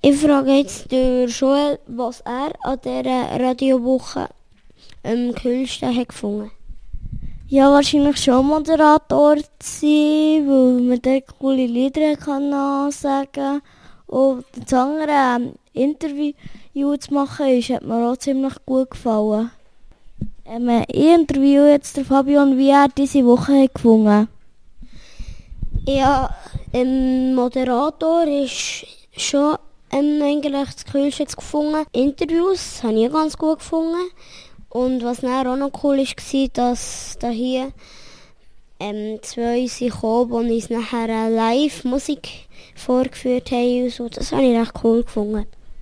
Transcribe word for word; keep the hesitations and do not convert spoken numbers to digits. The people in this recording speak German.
Ich frage jetzt den Joel, was er an dieser Radiowoche am coolsten hat gefunden. Ja, wahrscheinlich schon Moderator sein, weil man dort coole Lieder kann sagen. Und das andere ähm, Interview zu machen, ist, hat mir auch ziemlich gut gefallen. Ähm, ich interviewe jetzt den Fabian, wie er diese Woche hat gefunden. Ja, ein Moderator ist schon ähm, eigentlich das Coolste gefunden. Interviews habe ich ganz gut gefunden. Und was dann auch noch cool war, dass da hier ähm, zwei sind gekommen, die uns nachher live Musik vorgeführt haben. Und so. Das habe ich recht cool gefunden.